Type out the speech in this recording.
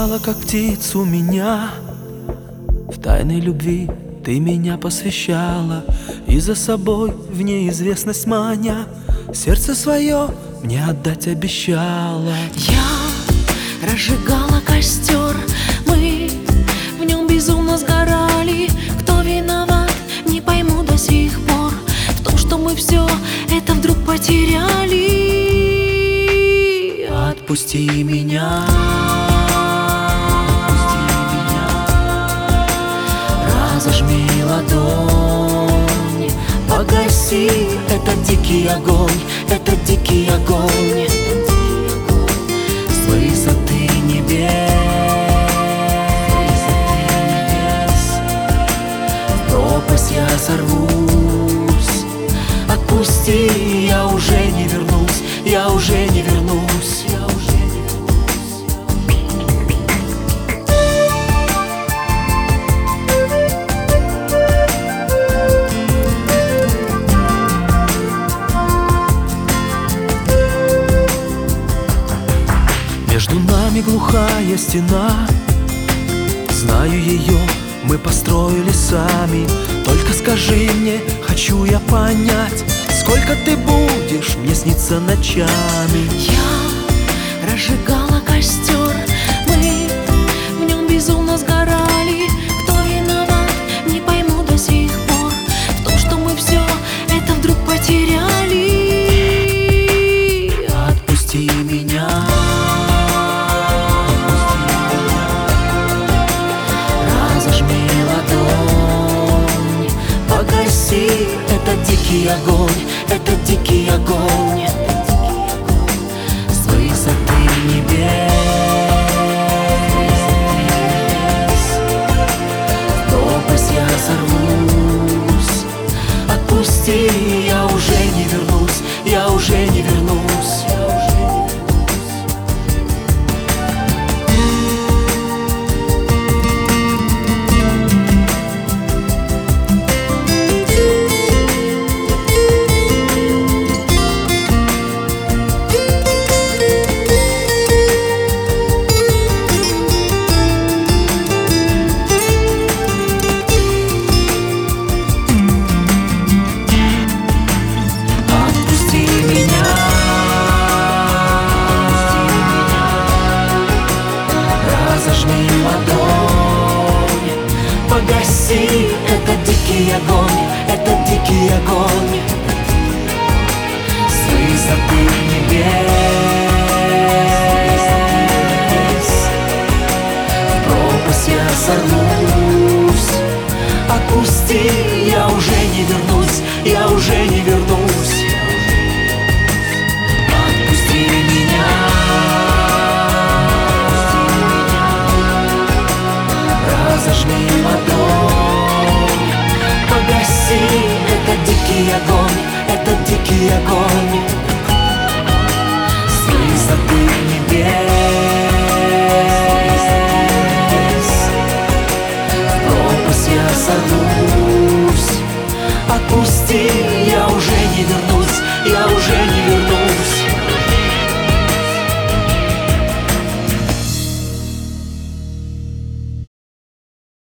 Зажигала, как птицу, меня. В тайной любви ты меня посвящала, и за собой в неизвестность маня сердце свое мне отдать обещала. Я разжигала костер, мы в нем безумно сгорали. Кто виноват, не пойму до сих пор в том, что мы все это вдруг потеряли. Отпусти меня, разожми ладонь, погаси этот дикий огонь, этот дикий огонь. С высоты небес, в пропасть я сорвусь. Отпусти, я уже не вернусь, я уже не вернусь, я уже не вернусь. Между нами глухая стена, знаю ее, мы построили сами. Только скажи мне, хочу я понять, сколько ты будешь мне сниться ночами. Я разжигала костер, мы в нем безумно сгорали. Кто виноват, не пойму до сих пор в том, что мы все это вдруг потеряли. Отпусти меня, разожми ладонь, погаси этот дикий огонь, этот дикий огонь. С высоты небес, в пропасть я сорвусь. Отпусти, я уже не вернусь, я уже не вернусь, я уже не вернусь. Разожми ладонь, погаси этот дикий огонь, этот дикий огонь. С высоты небес, в пропасть я сорвусь. Отпусти, я уже не вернусь, я уже не вернусь. Отпусти меня, разожми ладонь, погаси этот дикий огонь, этот дикий огонь. С высоты небес, в пропасть я сорвусь. Отпусти, я уже не вернусь, я уже не вернусь.